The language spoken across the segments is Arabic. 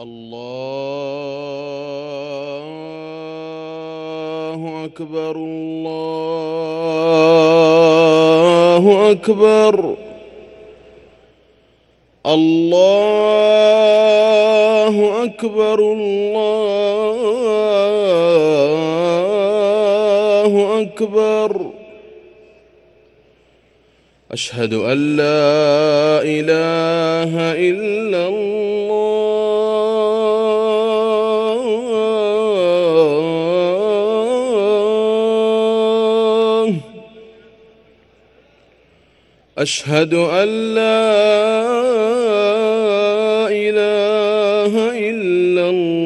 الله أكبر الله أكبر الله أكبر الله أكبر. أشهد أن لا إله إلا الله. أشهد أن لا إله إلا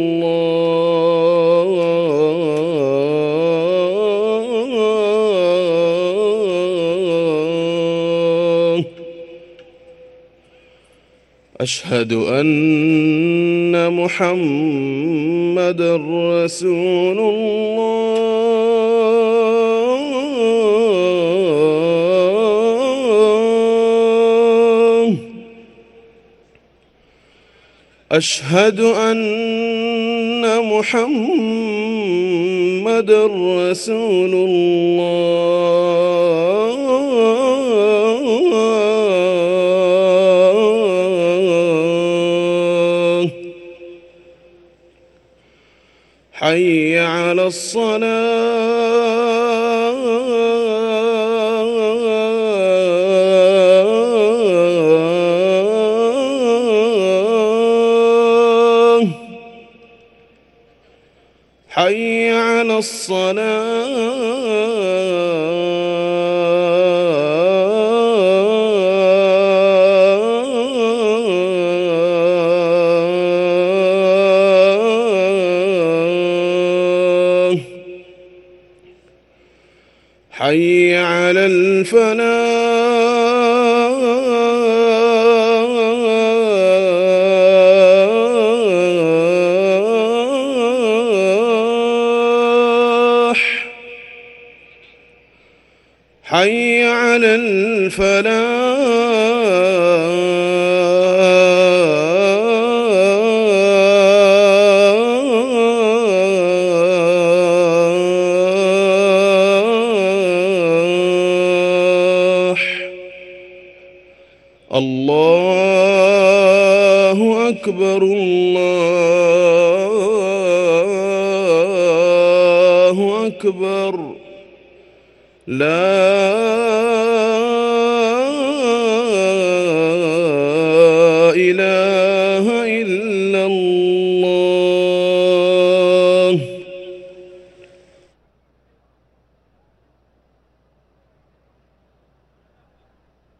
الله. أشهد أن محمدًا رسول الله. أشهد أن محمدًا رسول الله. حي على الصلاة. حي على الصلاة. حي على الفلاح. حي على الفلاح. الله أكبر الله أكبر. لا إله إلا الله.